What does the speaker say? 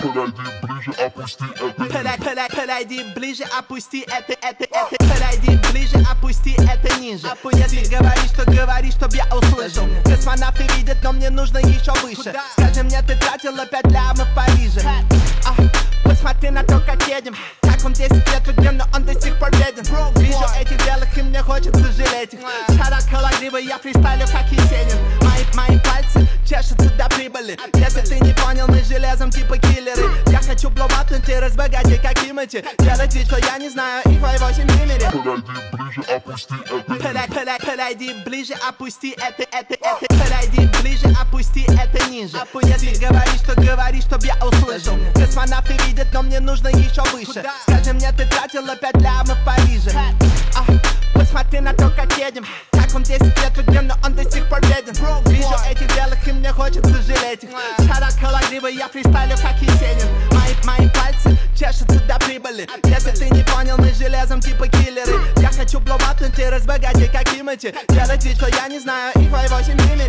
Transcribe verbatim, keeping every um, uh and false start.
Подойди ближе, опусти это, это, это. Подойди ближе, опусти это ниже. Если говоришь, что говоришь, чтоб я услышал. Космонавты видят, но мне нужно еще выше. Скажи мне, ты тратила пять лямов в Париже. А, посмотри на то, как едем. Как он десять лет в игре, но он до сих пор беден. Вижу этих белых, и мне хочется жалеть их. Шарокола грибы, я фристайлю, как Есенин. Мои, мои пальцы чешутся до прибыли. Если ты не понял, мы железом типа киллеры. Я хочу блоуматнуть и разбогатеть, как Тимати. Делать вид, что я не знаю их в восемь мире. Подойди ближе, опусти это. Подойди ближе, опусти это, это, это. Подойди ближе, опусти это ниже. Если говоришь, что говоришь, чтоб я услышал. Космонавты видят, но мне нужно еще выше. Скажи мне, ты тратила пять лямов в Париже. А, посмотри на то, как едем. Как он десять лет в игре, но он до сих пор беден. Вижу этих белых, и мне хочется жалеть их. Шарокола грибы, я фристайлю, как Есенин. Мои, мои пальцы чешутся до прибыли. Если ты не понял, мы железом типа киллеры. Я хочу блоуматнуть и разбогатеть, как Тимати. Делать вид, что я не знаю их в восемь мире.